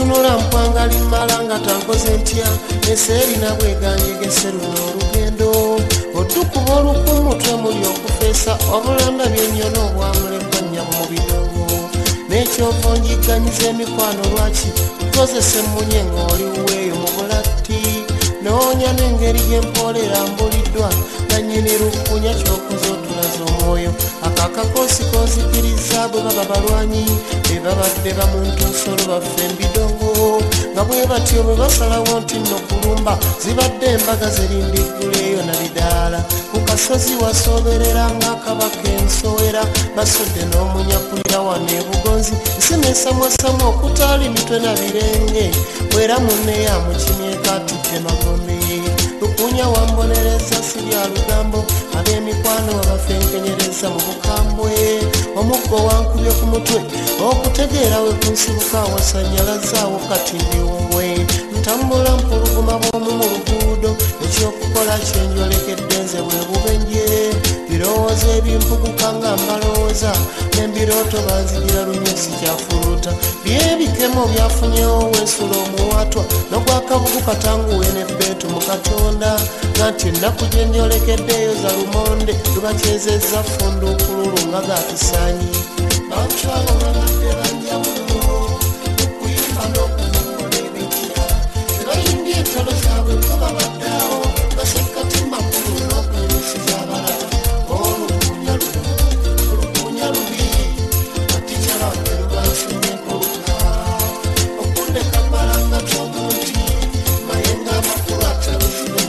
tunula mpwanga limala nga tankoze ntya eseerina bweganjegese luno olugendo otukuba olukumutwe muli okufeesa obulanda byennyona obwamulekwa nnyabo mu bidongo n'ekyova onjiganyiza emikwano lwaki kozese munye ng'oliweeyo mu bulatti noonya n'engeri gy'empoolera mbuliddwa nannyini lukunya kyokoze otulaza omwoyo akakakoosi konzikiriza bwe baba balwanyi be babadde bamuntu nsolo baffe embidongo nga bwe batyo bwe basalawo nti nno kulumba zibadde embaga zerindigguleeyo na bidaala ku kasozi wasooberera ng'akabaka ensowera basudde n'omunyakulira wano ebugonzi nsemesamwasamu okutaali mitwe na birenge bwera munneyo amukimyeko atidde magombe lukunya wambonereza si bya lugambo ab'emikwano wabafenkenyereza mu bukambwe omuggo wankubye ku mutwe okutegeera we kunsibuka wasanyalazaawo kati ndiwongwe ntambula mpuluguma bw'omu mu luguudo ekyokukola kyenjolekedde nze bwe bubenje birowoozo ebimpuguka nga mbalowooza n'embirooto banzigira lunyesi kyafuluuta byebikemo byafunyewo wensula omuwatwa n'ogwakabugu katanguwe n'ebbeetu mu katonda nga nti ennaku gye njolekeddeeyo za lumonde lubakyezezza funduukululu nga gakisaanyi bantu abo babadde banjawulo okuyimba n'okuvumbula ebitya tebayimbye entalo zaabwe ko babaddeawo basekkatimma kkulu n'okwemisiza abalala olukunya lubi katica lwange lubansinyeko luka okundeka mbalanga tomunti mayenga amakulu ataluzibe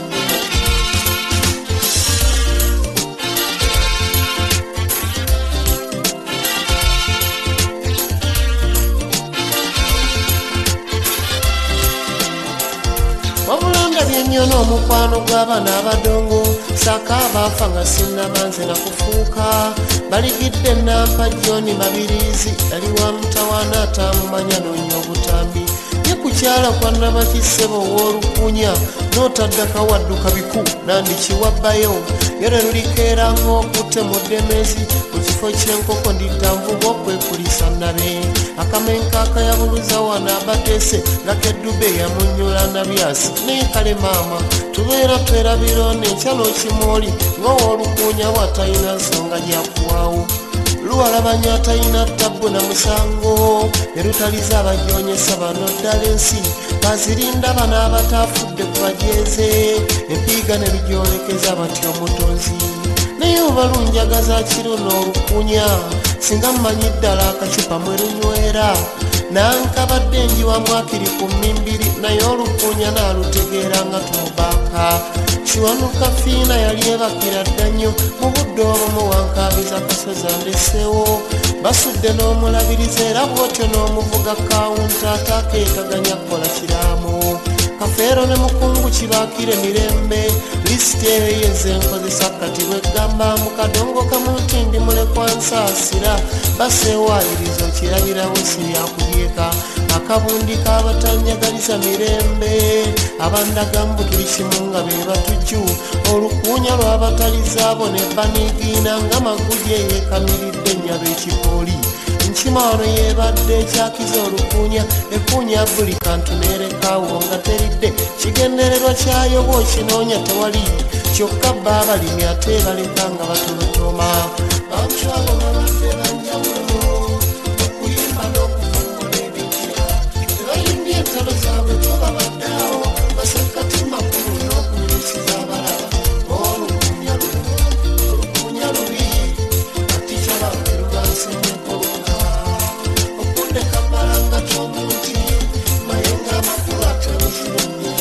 wabulanga byennyona omukwano gw'abaana abadongo saka abaafa nga sinnabanze nakufuuka baligidde nampa joni mabirizi yali wa mutawaana atamumanya noonya obutambi ye kukyala kwannabakisebo ow'olukunya n'otaddaka wadduka biku nandikiwabbayo yore lulikeera ng'okutte mu ddemezi mu kifo ky'enkoko ndiddanvuba okwekulisa nabe akamenka akayabuluza wano abateese ngakeddube yamunyula nabyasi naye kale maama tubeera twerabiro n'ekyalo kimoli ng'owoolukunya watalina nsonga gyakuwaawo luwalabanya atalina ttabbu na musango ne lutaliza abajonyesa bano ddala ensi bazirinda bano abataafudde ku bajeeze empiiga ne lugyolekeza bati omutonzi naye obalunjagaza kiruno olukunya singa mmanyi ddala akacupa mwe lunywera nankabadde njiwa mwakiri ku mmimbiri naye olukunya naalutegeera nga tumubaaka kiwanuka fiina yali ebakira dda nnyo mu budde obumu wankabiza kasozi andeseewo basudde n'omulabiriza era bw'otyo n'omuvuga kawunta ataakeetaganya kukola kiraamu kafeero ne mukungu kibaakire mirembe lisiti eyo yenze nkozesa kati bweggamba mu kadongo kamutindi mulekwa nsaasira baseewalirizo kirabirawo si byakubyeka akabundi k'abatanjagaliza mirembe abandagambu tuli kimu nga be batujju olukunya lw'abatalizaabo ne baniigiina nga maguje yeekamiridde ennyaba ekipooli nkimaano yeebadde ekyakiza olukunya ekunya buli kantu neerekaawo nga teridde kigendererwa kyayo bw'okinoonya tewali kyokka bba abalimi ate baleka nga batolotoma bantu abo babadde banjawulo okuyimba n'okuvumbula ebijja tebayimbye entalo zaabwe ko babaddeawo basekkatimma kkulu n'okunyumisiza abalala olukunya lubi katica lwange lubansinyeko luka okundeka mbalanga tomunti mayenga amakulu ataluzibenye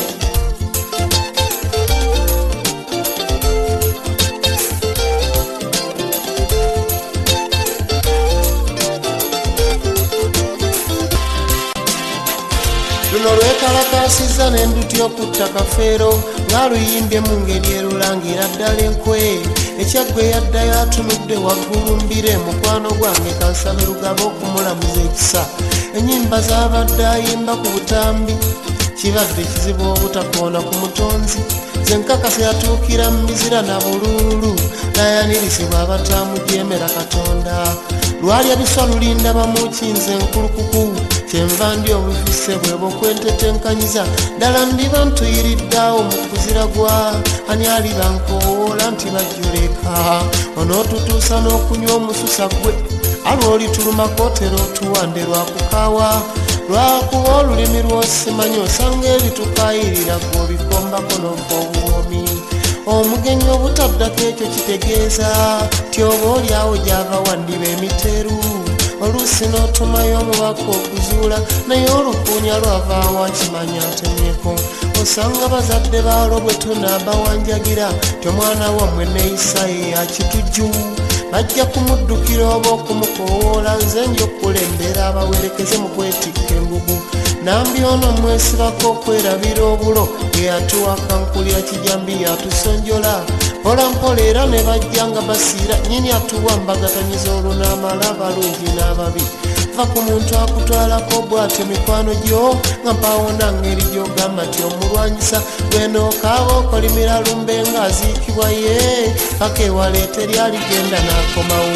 luno lwekalakasiza n'enduti okutta kafeero ng'aluyimbye mu ngeri erulangira ddala enkwe ekyaggwe yaddayo atunudde waggulu mbire mukwano gwange kansabe lugaba okumulamuza ekisa ennyimba z'abadde ayimba ku butambi kibadde kizibu obutakoona ku mutonzi zenkakasa yatuukira mu mizira na bululu nayanirizibwa abatamujemera katonda lwali abiswa lulinda bamukinze enkulukuku kyenva ndi obufise bwe bwokwentetenkanyiza ddala ndiba ntuyiriddeawo mu kuziragwa ani aliba nkowoola nti bajjuleka onootutuusa n'okunywa omususa gwe alwolitulumako otera otuwande lwakukaawa lwakuba olulimi lwosimanyi osanga eritukayirira gw'obikombako n'ova obuwomi omugenyi obutaddako ekyo kitegeeza ti oba oliawo gy'ava wandiba emiteru oluusi n'otumayo omubaka okuzuula naye olukuunya lwavaawo akimanya ntemyeko osanga bazadde baalo bwe tunaabawanjagira ti omwana wammwe neeyisa ye yakitujju bajja kumuddukira oba okumukowoola nze njokulembera abawerekeze mu kwetikka embugu nambi ono mwesibako okwerabira obulo eyatuwaka nkulira kijambi yatusonjola mpolampola era ne bajja nga basiira nyini atuwambagatanyiza olunaamala abalungi n'ababi va ku muntu akutwalako bw'atyo mikwano gyo nga mpaawo nangeri gy'ogamba ti omulwanyisa bwenookaaba okolimira lumbe ng'aziikibwa ye paka ewaleeta eryaligenda n'akomawo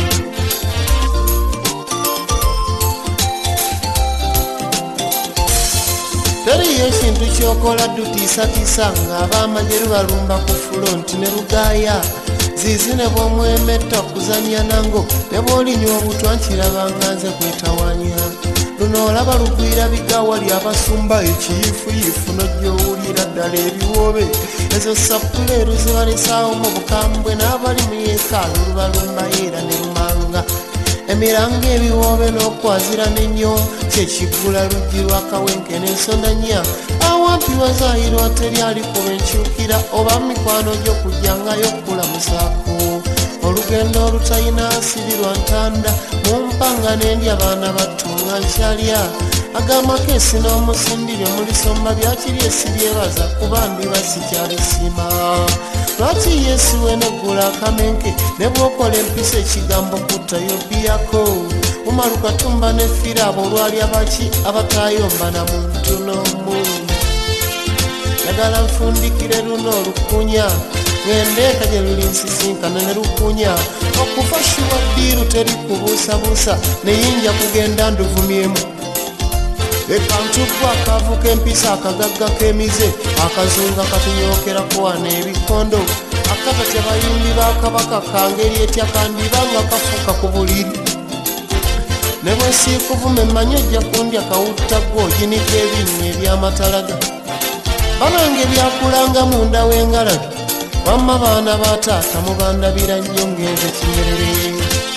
teriyo ekintu kyokola dutiisatiisa ng'abaamagye lubalumba ku fulonti ne lugaaya zizi ne bw'omwemetta okuzanya nango ne bw'olinywa obutwa nkirabanga nze kwetawanya luno olaba lugwira bigawa ly'abasumba ekiyifuyifu n'ojyowulira ddala ebiwoobe ezo sappuleeru zibalesaawo mu bukambwe n'abali mu yeekaalu lubalumba yeera ne lumanga emiranga ebiwoobe n'okwazira n'ennyo kyekiggula luggi lwakawenke n'ensonanya awampi wazaayirwa teryali kuba enkyukira oba mikwano gy'okujjangayo okulamusaako olugendo olutalina nsiri lwa ntanda mu mpanga n'endya abaana battunga nkyalya agambako esi n'omusindi bye mulisomba byakiri esiryebaza kuba ndiba sikyalisiima lwaki yesu weneggula akamenke ne bw'okola empisa ekigambo kuttayo biyako mumalu katumba ne fira abo olwali abaki abatayomba na muntu n'omu yagala nfundikire luno olukunya ngendeeka gye luli nsisinkana ne lukunya okufa shuwa ddiiru teri kubuusabuusa neyinja kugenda nduvumyemu ekantugwa akavuka empisa akagagga k'emize akazunga katunyokerako wana ebikondo akata tebayimbi bakabaka kangeri etya kandibanga kafuuka ku buliri ne bwesiikuvuma emmanyi ojja kundya kawutta gwoginika ebinnya ebyamatalaga banange byakulanga munda w'engalabi wamma baana ba taata mubandabira nnyo ngenze kinyerere